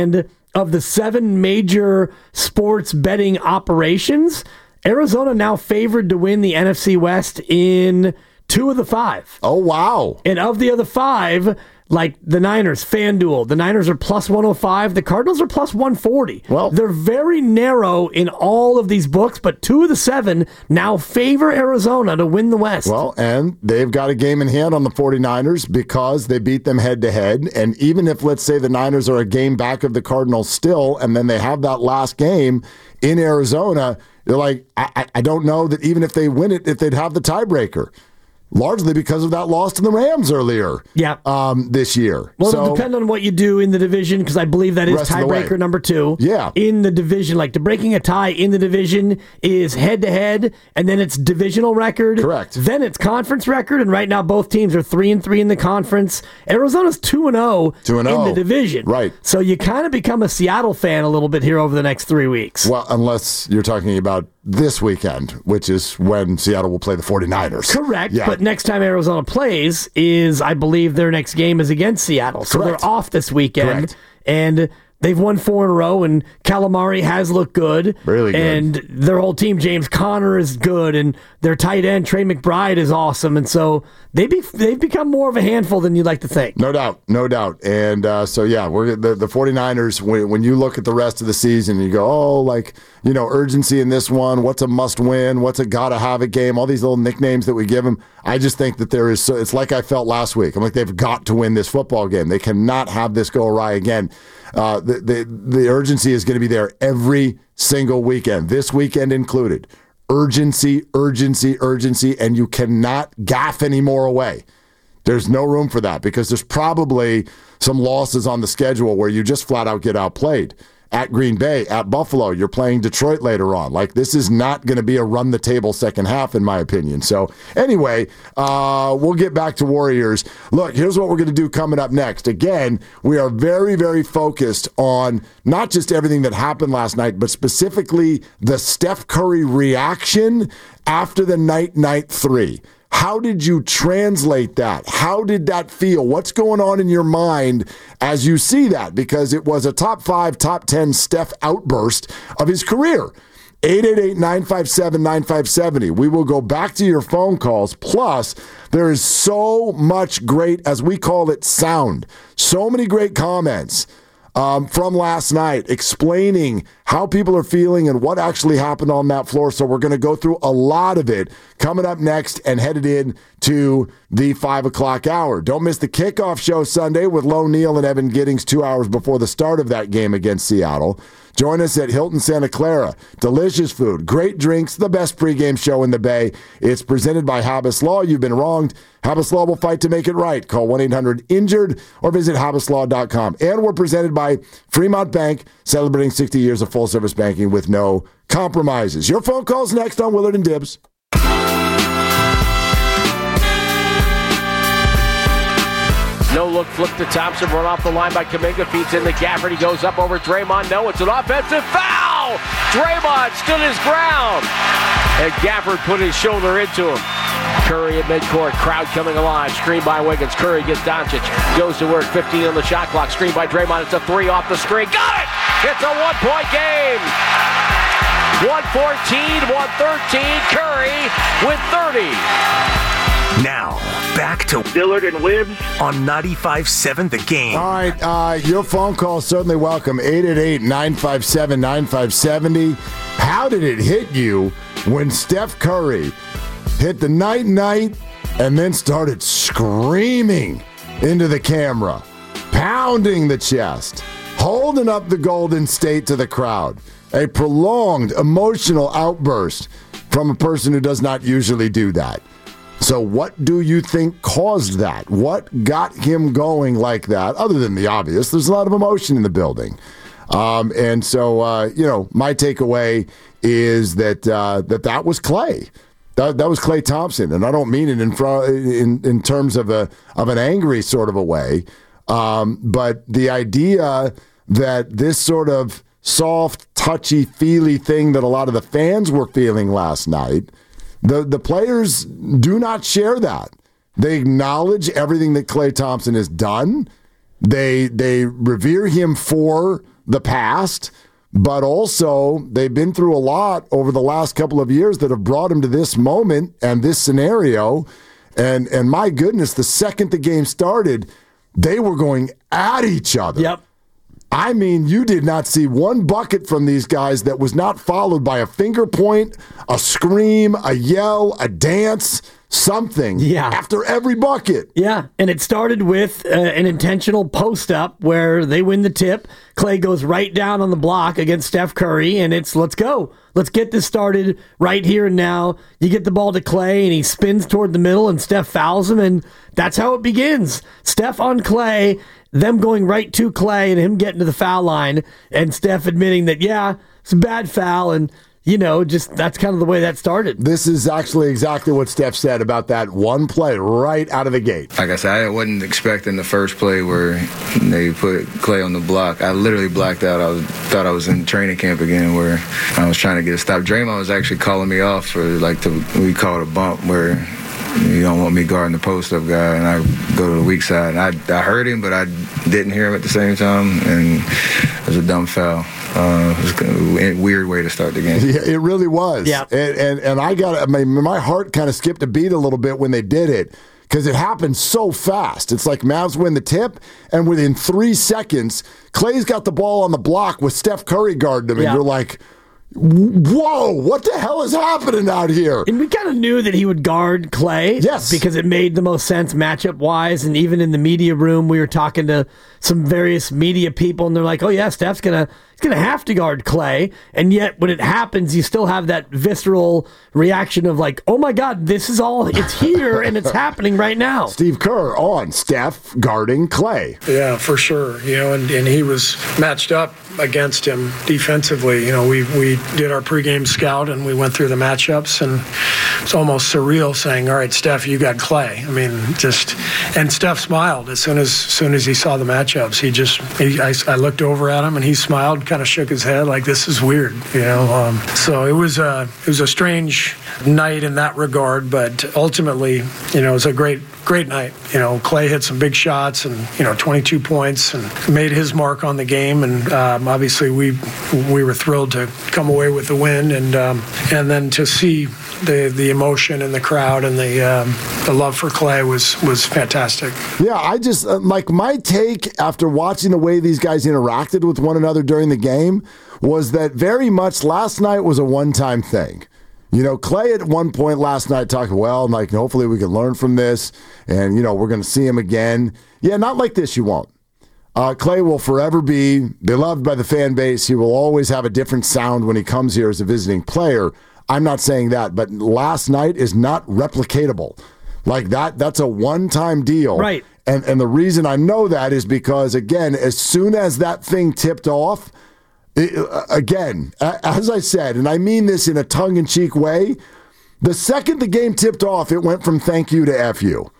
of the seven major sports betting operations, Arizona now favored to win the N F C West in two of the five. Oh, wow. And of the other five, like the Niners, FanDuel, the Niners are plus one oh five, the Cardinals are plus one forty. Well, they're very narrow in all of these books, but two of the seven now favor Arizona to win the West. Well, and they've got a game in hand on the 49ers because they beat them head-to-head. And even if, let's say, the Niners are a game back of the Cardinals still, and then they have that last game in Arizona, you're like, I, I don't know that even if they win it, if they'd have the tiebreaker. Largely because of that loss to the Rams earlier yeah. um, this year. Well, so, it'll depend on what you do in the division, because I believe that is tiebreaker number two. Yeah. In the division, like the breaking a tie in the division is head-to-head, and then it's divisional record. Correct. Then it's conference record, and right now both teams are three and three in the conference. Arizona's two and zero in the division. Right. So you kind of become a Seattle fan a little bit here over the next three weeks. Well, unless you're talking about this weekend, which is when Seattle will play the 49ers. Correct, yeah. But next time Arizona plays is, I believe, their next game is against Seattle. So Correct. they're off this weekend. Correct. And they've won four in a row, and Calamari has looked good. Really good. And their whole team, James Conner is good, and their tight end, Trey McBride, is awesome. And so they be, they've become more of a handful than you'd like to think. No doubt, no doubt. And uh, so, yeah, we're the, the 49ers, when, when you look at the rest of the season, you go, oh, like, you know, urgency in this one, what's a must-win, what's a gotta-have-it game, all these little nicknames that we give them. I just think that there is, so, it's like I felt last week. I'm like, they've got to win this football game. They cannot have this go awry again. Uh, the, the, the urgency is going to be there every single weekend, this weekend included. Urgency, urgency, urgency, and you cannot gaff any more away. There's no room for that because there's probably some losses on the schedule where you just flat out get outplayed. At Green Bay, at Buffalo, you're playing Detroit later on. Like, this is not going to be a run-the-table second half, in my opinion. So, anyway, uh, we'll get back to Warriors. Look, here's what we're going to do coming up next. Again, we are very, very focused on not just everything that happened last night, but specifically the Steph Curry reaction after the night-night three. How did you translate that? How did that feel? What's going on in your mind as you see that? Because it was a top five, top ten Steph outburst of his career. eight eight eight, nine five seven, nine five seven zero. We will go back to your phone calls. Plus, there is so much great, as we call it, sound. So many great comments Um, from last night explaining how people are feeling and what actually happened on that floor. So we're going to go through a lot of it coming up next and headed in to the five o'clock hour. Don't miss the kickoff show Sunday with Lo Neal and Evan Giddings two hours before the start of that game against Seattle. Join us at Hilton Santa Clara. Delicious food, great drinks, the best pregame show in the Bay. It's presented by Habas Law. You've been wronged. Habas Law will fight to make it right. Call one eight hundred injured or visit habas law dot com. And we're presented by Fremont Bank, celebrating sixty years of full-service banking with no compromises. Your phone calls next on Willard and Dibs. No look, flip to Thompson, run off the line by Kuminga, feeds in the Gafford. He goes up over Draymond. No, it's an offensive foul! Draymond stood his ground, and Gafford put his shoulder into him. Curry at midcourt, crowd coming alive, screen by Wiggins. Curry gets Doncic, goes to work, fifteen on the shot clock, screen by Draymond. It's a three off the screen. Got it! It's a one-point game. one fourteen, one thirteen, Curry with thirty. Now, back to Dillard and Wibbs on ninety-five seven The Game. All right, uh, your phone call is certainly welcome. eight eight eight, nine five seven, nine five seven zero. How did it hit you when Steph Curry hit the night-night and then started screaming into the camera, pounding the chest, holding up the Golden State to the crowd? A prolonged emotional outburst from a person who does not usually do that. So what do you think caused that? What got him going like that? Other than the obvious, there's a lot of emotion in the building. Um, and so, uh, you know, my takeaway is that uh, that that was Klay. That, that was Klay Thompson. And I don't mean it in, front, in, in terms of a of an angry sort of a way. Um, but the idea that this sort of soft, touchy-feely thing that a lot of the fans were feeling last night, The the players do not share that. They acknowledge everything that Klay Thompson has done. They they revere him for the past, but also they've been through a lot over the last couple of years that have brought them to this moment and this scenario. And and my goodness, the second the game started, they were going at each other. Yep. I mean, you did not see one bucket from these guys that was not followed by a finger point, a scream, a yell, a dance, something yeah. after every bucket. Yeah, and it started with uh, an intentional post-up where they win the tip. Klay goes right down on the block against Steph Curry, and it's, let's go. Let's get this started right here and now. You get the ball to Klay, and he spins toward the middle, and Steph fouls him, and that's how it begins. Steph on Klay, them going right to Klay and him getting to the foul line, and Steph admitting that, yeah, it's a bad foul, and, you know, just that's kind of the way that started. This is actually exactly what Steph said about that one play right out of the gate. Like I said, I wasn't expecting the first play where they put Klay on the block. I literally blacked out. I was, thought I was in training camp again where I was trying to get a stop. Draymond was actually calling me off for, like, the, we call it a bump where you don't want me guarding the post-up guy, and I go to the weak side. And I, I heard him, but I didn't hear him at the same time, and it was a dumb foul. Uh, it was kind of a weird way to start the game. Yeah, it really was. Yeah. And, and, and I got, I mean, my heart kind of skipped a beat a little bit when they did it because it happened so fast. It's like Mavs win the tip, and within three seconds, Klay's got the ball on the block with Steph Curry guarding him, yeah. and you're like, whoa, what the hell is happening out here? And we kind of knew that he would guard Klay. Yes. Because it made the most sense matchup-wise. And even in the media room, we were talking to some various media people, and they're like, oh, yeah, Steph's going to he's gonna have to guard Klay. And yet, when it happens, you still have that visceral reaction of like, oh, my God, this is all, it's here, and it's happening right now. Steve Kerr on Steph guarding Klay. Yeah, for sure. You know, and, and he was matched up against him defensively. You know, we we did our pregame scout and we went through the matchups, and it's almost surreal saying, all right, Steph, you got Klay. I mean, just, and Steph smiled as soon as, as soon as he saw the matchups. He just, he, I, I looked over at him and he smiled, kind of shook his head like, this is weird, you know. Um, so it was a, it was a strange night in that regard, but ultimately, you know, it was a great, great night. You know, Klay hit some big shots and, you know, twenty-two points and made his mark on the game. And um, obviously we we were thrilled to come away with the win, and um, and then to see the the emotion in the crowd and the um, the love for Klay was was fantastic. Yeah, I just uh, like my take after watching the way these guys interacted with one another during the game was that very much last night was a one-time thing. You know, Klay at one point last night talked, well, like, hopefully we can learn from this, and, you know, we're going to see him again. Yeah, not like this, you won't. Uh, Klay will forever be beloved by the fan base. He will always have a different sound when he comes here as a visiting player. I'm not saying that, but last night is not replicatable. Like, that, that's a one-time deal. Right. And, and the reason I know that is because, again, as soon as that thing tipped off, It, again, as I said, and I mean this in a tongue-in-cheek way, the second the game tipped off, it went from thank you to F you.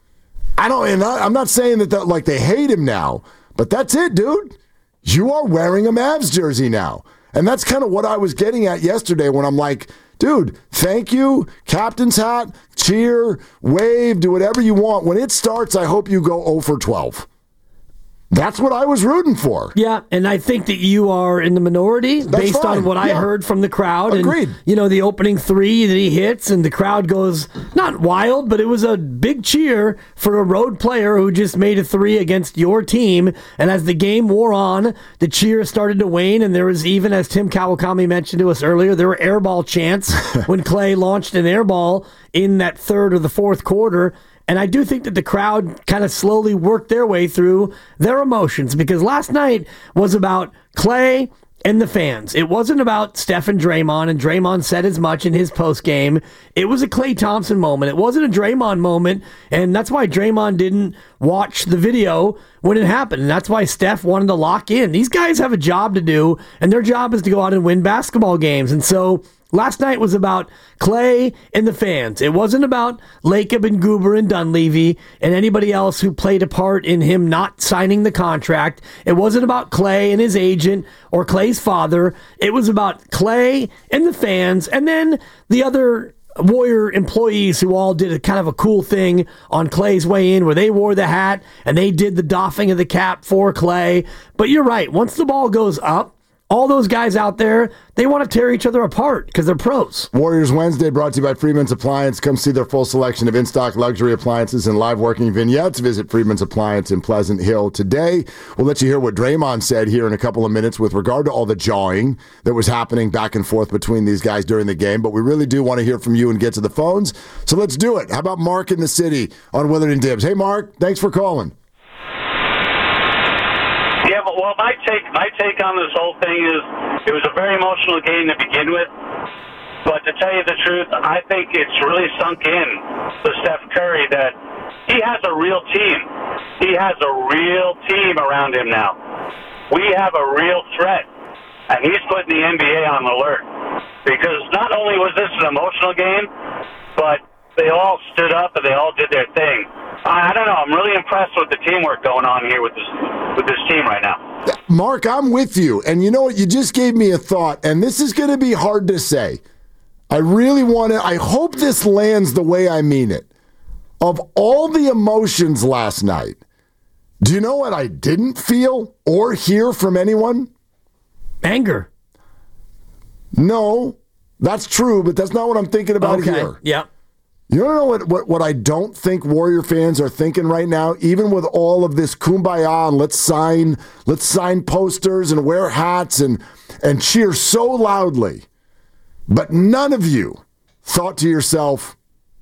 I don't, and I, I'm not saying that, that like they hate him now, but that's it, dude. You are wearing a Mavs jersey now. And that's kind of what I was getting at yesterday when I'm like, dude, thank you, captain's hat, cheer, wave, do whatever you want. When it starts, I hope you go oh for twelve. That's what I was rooting for. Yeah, and I think that you are in the minority That's based fine. on what I yeah. heard from the crowd. Agreed. And, you know, the opening three that he hits, and the crowd goes, not wild, but it was a big cheer for a road player who just made a three against your team. And as the game wore on, the cheer started to wane, and there was even, as Tim Kawakami mentioned to us earlier, there were airball chants when Klay launched an airball in that third or the fourth quarter. And I do think that the crowd kind of slowly worked their way through their emotions, because last night was about Klay and the fans. It wasn't about Steph and Draymond, and Draymond said as much in his postgame. It was a Klay Thompson moment. It wasn't a Draymond moment, and that's why Draymond didn't watch the video when it happened, and that's why Steph wanted to lock in. These guys have a job to do, and their job is to go out and win basketball games, and so last night was about Klay and the fans. It wasn't about Lacob and Goober and Dunleavy and anybody else who played a part in him not signing the contract. It wasn't about Klay and his agent or Klay's father. It was about Klay and the fans, and then the other Warrior employees who all did a kind of a cool thing on Clay's way in where they wore the hat and they did the doffing of the cap for Clay. But you're right. Once the ball goes up, all those guys out there, they want to tear each other apart because they're pros. Warriors Wednesday brought to you by Freedman's Appliance. Come see their full selection of in-stock luxury appliances and live working vignettes. Visit Freedman's Appliance in Pleasant Hill today. We'll let you hear what Draymond said here in a couple of minutes with regard to all the jawing that was happening back and forth between these guys during the game. But we really do want to hear from you and get to the phones. So let's do it. How about Mark in the city on Willard and Dibs? Hey, Mark, thanks for calling. Yeah, but well, my take, my take on this whole thing is it was a very emotional game to begin with. But to tell you the truth, I think it's really sunk in to Steph Curry that he has a real team. He has a real team around him now. We have a real threat, and he's putting the N B A on alert because not only was this an emotional game, but they all stood up and they all did their thing. I don't know. I'm really impressed with the teamwork going on here with this with this team right now. Mark, I'm with you. And you know what? You just gave me a thought, and this is going to be hard to say. I really want to, I hope this lands the way I mean it. Of all the emotions last night, do you know what I didn't feel or hear from anyone? Anger. No, that's true, but that's not what I'm thinking about okay. here. Yeah. You don't know what, what, what I don't think Warrior fans are thinking right now, even with all of this kumbaya and let's sign let's sign posters and wear hats and, and cheer so loudly. But none of you thought to yourself,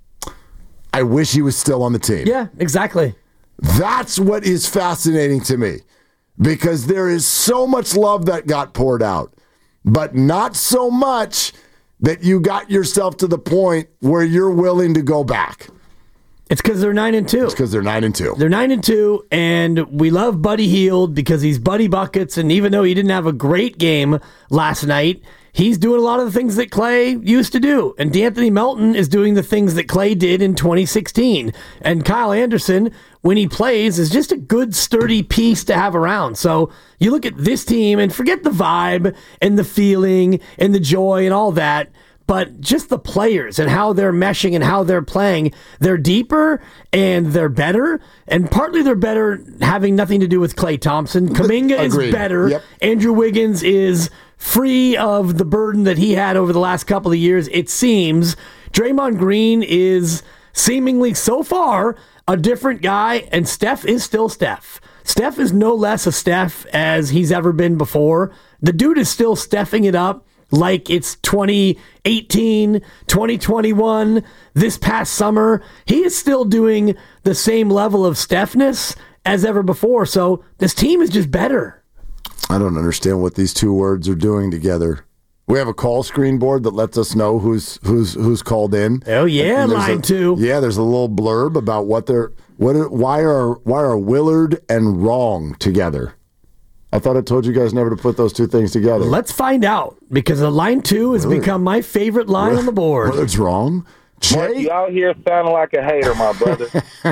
I wish he was still on the team. Yeah, exactly. That's what is fascinating to me because there is so much love that got poured out, but not so much that you got yourself to the point where you're willing to go back. It's because they're nine and two. It's because they're nine and two. They're nine and two, and we love Buddy Hield because he's Buddy Buckets, and even though he didn't have a great game last night, he's doing a lot of the things that Clay used to do. And D'Anthony Melton is doing the things that Clay did in twenty sixteen. And Kyle Anderson, when he plays, is just a good, sturdy piece to have around. So you look at this team and forget the vibe and the feeling and the joy and all that, but just the players and how they're meshing and how they're playing. They're deeper and they're better. And partly they're better having nothing to do with Klay Thompson. Kuminga is better. Yep. Andrew Wiggins is free of the burden that he had over the last couple of years, it seems. Draymond Green is seemingly so far a different guy, and Steph is still Steph. Steph is no less a Steph as he's ever been before. The dude is still Stephing it up like it's twenty eighteen, twenty twenty-one, this past summer. He is still doing the same level of Stephness as ever before, so this team is just better. I don't understand what these two words are doing together. We have a call screen board that lets us know who's who's who's called in. Oh yeah, line a, two. Yeah, there's a little blurb about what they're what are, why are why are Willard and Wrong together. I thought I told you guys never to put those two things together. Let's find out because the line two has Willard. become my favorite line on the board. Willard's Wrong. Jay, Mark, you out here sounding like a hater, my brother.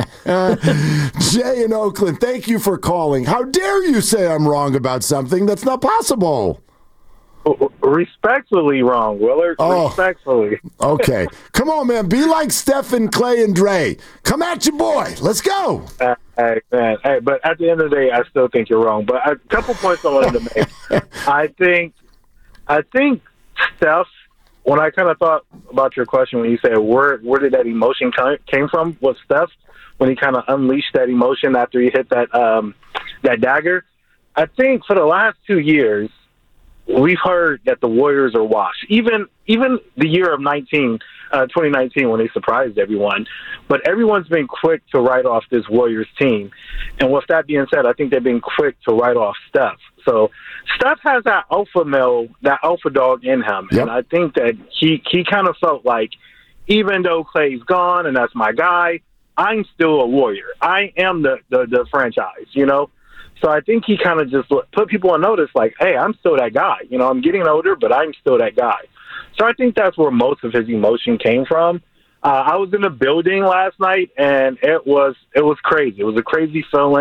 Jay in Oakland, thank you for calling. How dare you say I'm wrong about something that's not possible? Respectfully wrong, Willard. Oh, Respectfully. Okay. Come on, man. Be like Stephen, Clay, and Dre. Come at your boy. Let's go. Uh, hey, man. Hey, but at the end of the day, I still think you're wrong. But a couple points I wanted to make. I think, I think Steph, when I kind of thought about your question when you said where where did that emotion come, came from, was Steph when he kind of unleashed that emotion after he hit that um, that dagger. I think for the last two years, we've heard that the Warriors are washed. Even even the year of nineteen, uh, twenty nineteen when they surprised everyone. But everyone's been quick to write off this Warriors team. And with that being said, I think they've been quick to write off Steph. So Steph has that alpha male, that alpha dog in him. Yep. And I think that he, he kind of felt like even though Clay's gone and that's my guy, I'm still a Warrior. I am the, the, the franchise, you know? So I think he kind of just put people on notice like, hey, I'm still that guy. You know, I'm getting older, but I'm still that guy. So I think that's where most of his emotion came from. Uh, I was in the building last night, and it was it was crazy. It was a crazy feeling.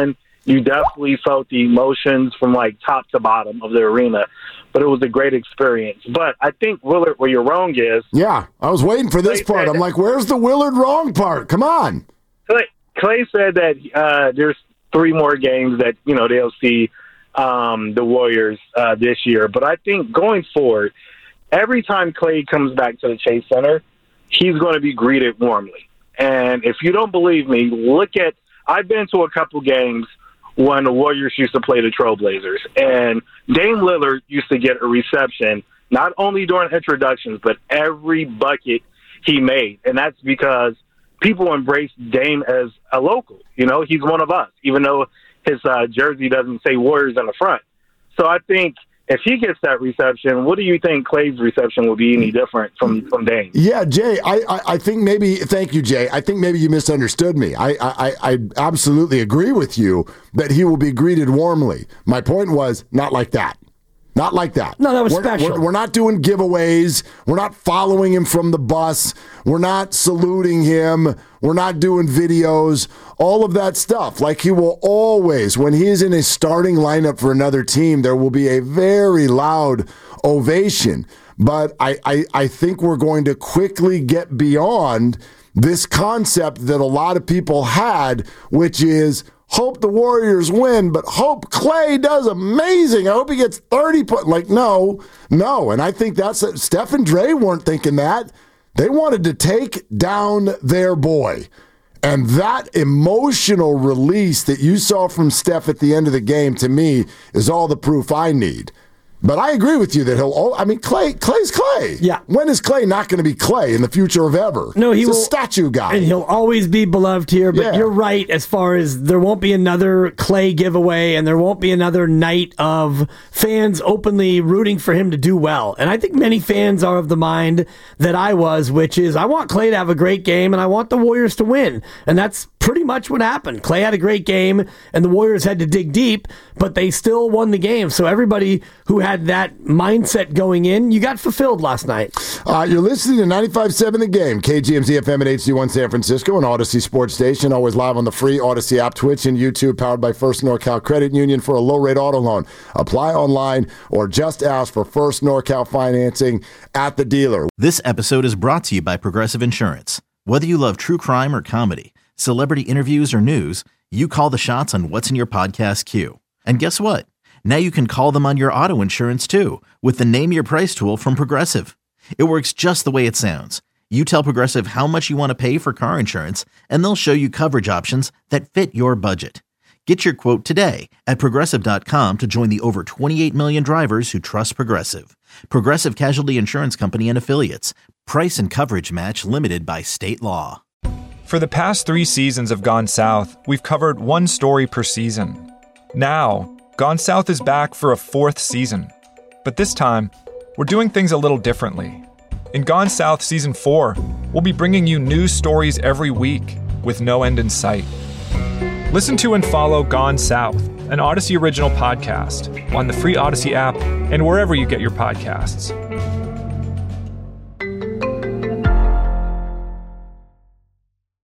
You definitely felt the emotions from like top to bottom of the arena, but it was a great experience. But I think, Willard, where you're wrong is... Yeah, I was waiting for this part. I'm like, where's the Willard wrong part? Come on. Clay, Clay said that uh, there's three more games that, you know, they'll see um, the Warriors uh, this year. But I think going forward, every time Clay comes back to the Chase Center, he's going to be greeted warmly. And if you don't believe me, look at... I've been to a couple games when the Warriors used to play the Trailblazers, and Dame Lillard used to get a reception, not only during introductions, but every bucket he made. And that's because people embrace Dame as a local. You know, he's one of us, even though his uh, jersey doesn't say Warriors on the front. So I think if he gets that reception, what do you think Clay's reception will be any different from, from Dame? Yeah, Jay, I, I, I think maybe, thank you, Jay. I think maybe you misunderstood me. I, I, I absolutely agree with you that he will be greeted warmly. My point was not like that. Not like that. No, that was we're, special. We're, we're not doing giveaways. We're not following him from the bus. We're not saluting him. We're not doing videos. All of that stuff. Like he will always, when he is in a starting lineup for another team, there will be a very loud ovation. But I, I, I think we're going to quickly get beyond this concept that a lot of people had, which is, hope the Warriors win, but hope Clay does amazing. I hope he gets thirty points. Like, no, no. And I think that's it. Steph and Dre weren't thinking that. They wanted to take down their boy. And that emotional release that you saw from Steph at the end of the game, to me, is all the proof I need. But I agree with you that he'll. Oh, I mean, Clay. Clay's Clay. Yeah. When is Clay not going to be Clay in the future of ever? No, he He's will, a statue guy, and he'll always be beloved here. But Yeah. you're right as far as there won't be another Clay giveaway, and there won't be another night of fans openly rooting for him to do well. And I think many fans are of the mind that I was, which is I want Clay to have a great game, and I want the Warriors to win. And that's pretty much what happened. Clay had a great game, and the Warriors had to dig deep, but they still won the game. So everybody who had that mindset going in, you got fulfilled last night. Uh, you're listening to ninety-five point seven The Game, K G M Z F M at H D one San Francisco, and Odyssey Sports Station, always live on the free Odyssey app, Twitch, and YouTube, powered by First NorCal Credit Union for a low-rate auto loan. Apply online or just ask for First NorCal financing at the dealer. This episode is brought to you by Progressive Insurance. Whether you love true crime or comedy, celebrity interviews or news, you call the shots on what's in your podcast queue. And guess what? Now you can call them on your auto insurance too with the Name Your Price tool from Progressive. It works just the way it sounds. You tell Progressive how much you want to pay for car insurance, and they'll show you coverage options that fit your budget. Get your quote today at Progressive dot com to join the over twenty-eight million drivers who trust Progressive. Progressive Casualty Insurance Company and Affiliates. Price and coverage match limited by state law. For the past three seasons of Gone South, we've covered one story per season. Now, Gone South is back for a fourth season. But this time, we're doing things a little differently. In Gone South Season four, we'll be bringing you news stories every week with no end in sight. Listen to and follow Gone South, an Odyssey original podcast, on the free Odyssey app and wherever you get your podcasts.